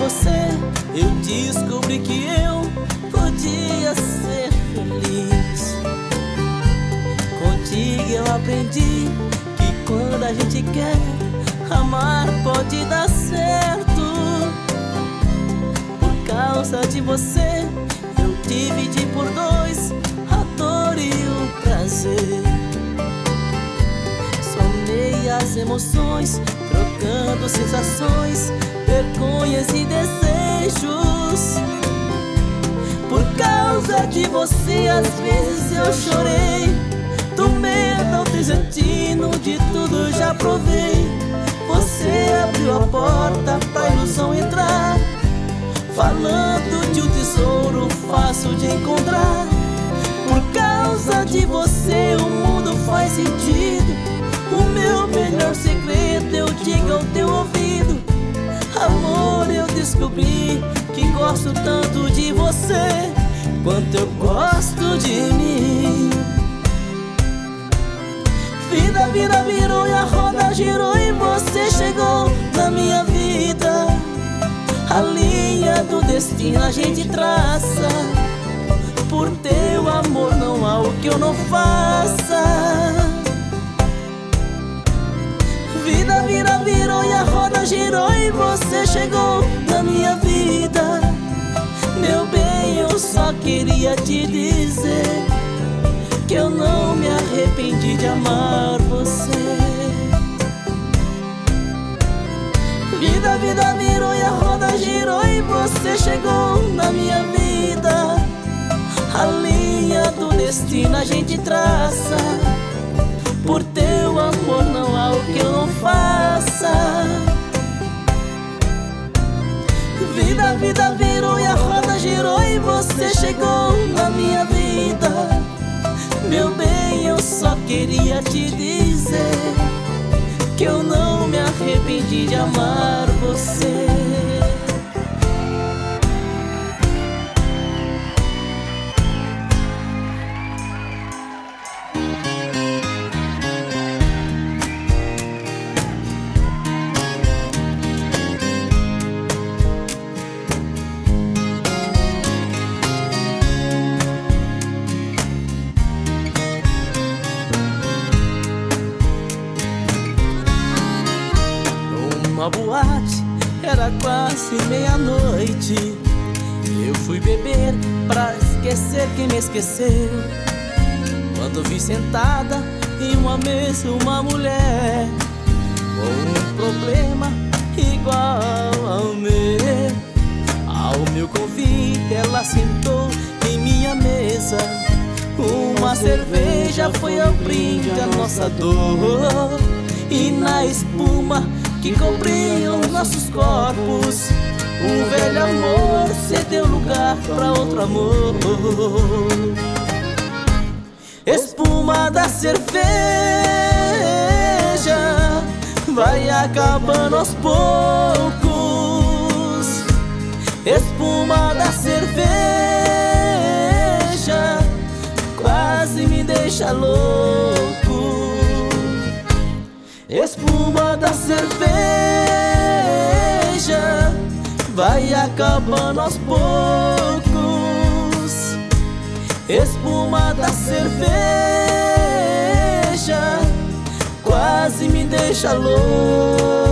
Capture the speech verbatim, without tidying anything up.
você eu descobri que eu podia ser feliz. Contigo eu aprendi que quando a gente quer amar pode dar certo. Por causa de você eu dividi por dois a dor e o prazer. Somei as emoções, trocando sensações, vergonhas e desejos. Por causa de você às vezes eu chorei, do medo ao desatino, de tudo já provei. Você abriu a porta pra ilusão entrar, falando de um tesouro fácil de encontrar. Por causa de você o mundo faz sentido. O meu melhor segredo eu digo ao teu ouvido: amor, eu descobri que gosto tanto de você quanto eu gosto de mim. Vida, vida virou e a roda girou e você chegou na minha vida. A linha do destino a gente traça. Por teu amor não há o que eu não faça. Vida, vida virou e a roda girou e você chegou na minha vida. Meu bem, eu só queria te dizer que eu não me arrependi de amar você. Vida, vida virou e a roda girou e você chegou na minha vida. A linha do destino a gente traça. Por teu amor não há o que eu não faça. Vida, vida virou e a roda girou e você chegou na minha vida. Meu bem, eu só queria te dizer que eu não me arrependi de amar você. Uma boate, era quase meia-noite. Eu fui beber pra esquecer quem me esqueceu. Quando vi sentada em uma mesa uma mulher com um problema igual ao meu. Ao meu convite ela sentou em minha mesa. Uma cerveja foi ao brinde a nossa dor. E na espuma que cobria os nossos corpos, um velho amor cedeu lugar pra outro amor. Espuma da cerveja vai acabando aos poucos. Espuma da cerveja quase me deixa louco. Espuma da cerveja vai acabando aos poucos. Espuma da cerveja quase me deixa louco.